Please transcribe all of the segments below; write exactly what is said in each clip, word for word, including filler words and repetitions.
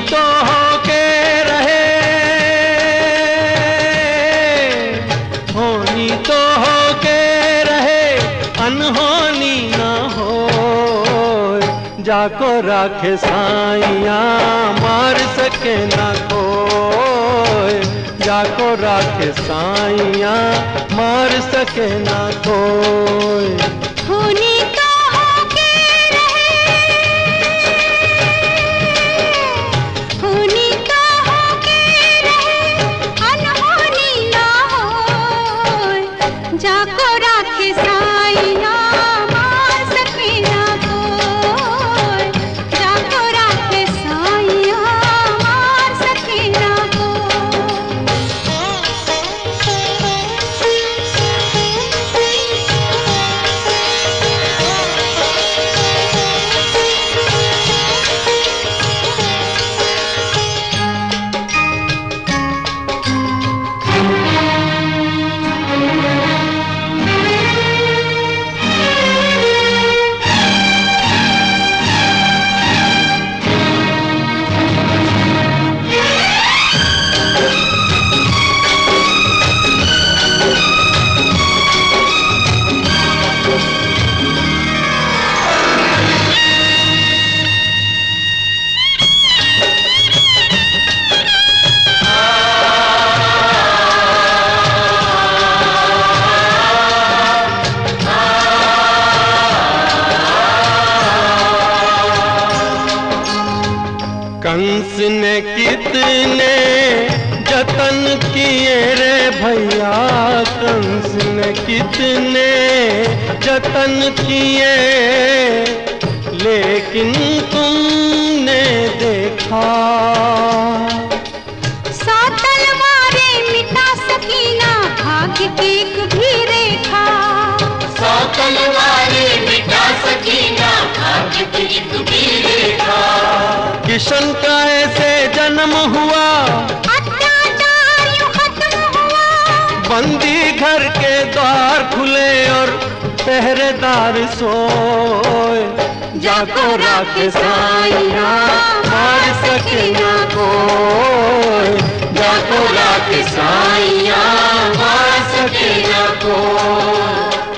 तो होके रहे, होनी तो होके रहे, अनहोनी ना हो। जाको राखे साइया मार सके ना कोई, जाको राखे साइया मार सके ना कोई। होनी तो होके रहे, होनी तो होके रहे, अनहोनी ना हो। जाको राखे साइया मार सके ना कोई, जाको राखे साइया मार सके ना कंस ने कितने जतन किए रे भैया, कंस ने कितने जतन किए, लेकिन तुमने देखा। सौ तलवारें मिटा सकी ना भाग्य की एक भी रेखा, सौ तलवारें मिटा सकी ना भाग्य की एक भी रेखा। किशन का ऐसे जन्म हुआ, अत्याचार यूं खत्म हुआ। बंदी घर के द्वार खुले और पहरेदार सोए। जाको राखे साइया मार सके ना कोई, जाको राखे साइया मार सके ना कोई।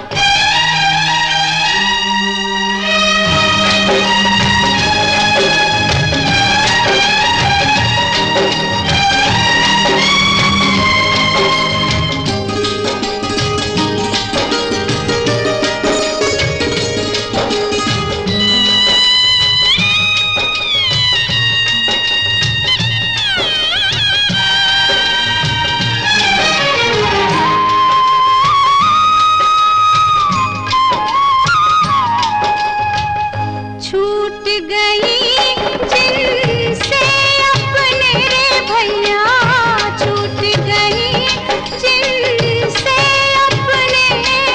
छूट गई जिनसे अपने रे भैया, छूट गई जिनसे अपने,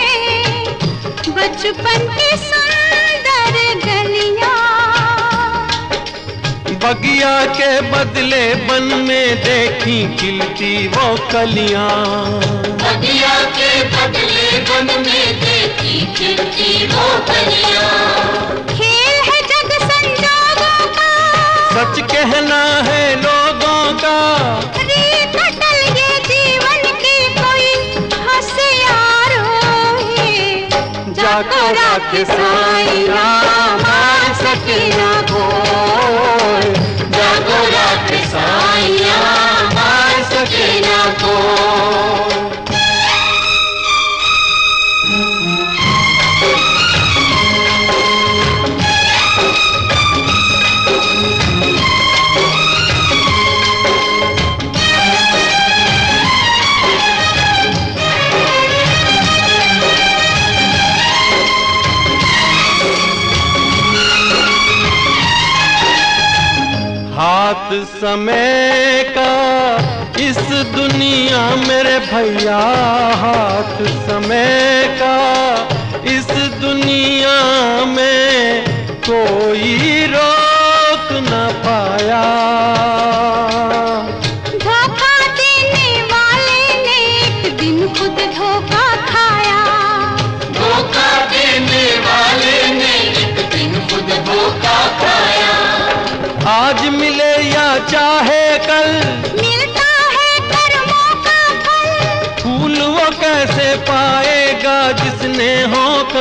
बचपन की सुंदर गलियां। बगिया के बदले बन में देखी खिलती वो कलियां, बगिया के बदले वन में देखी खिलती वो कलियां। खेल है जग संजोगों का, सच कहना है लोगों का। रीत टल ये जीवन की कोई हंसे यार होए। जाको राखे साइया मार सके ना कोई, जाको राखे साइया मार सके ना कोई। हाथ समय का इस दुनिया मेरे भैया, हाथ समय का इस दुनिया में कोई रोक न पाया। धोखा देने वाले ने एक दिन खुद धोखा खाया, धोखा देने वाले ने एक दिन खुद धोखा खाया। आज मिले या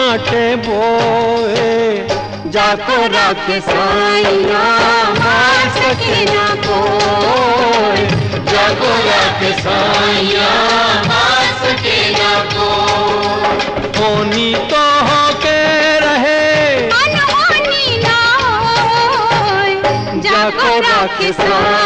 कांटे बोए, जाको राख साइया मार सके ना कोई, जाको राख साइया मार सके ना कोई। होनी तो होके रहे अनहोनी ना होय, जाको राख साइया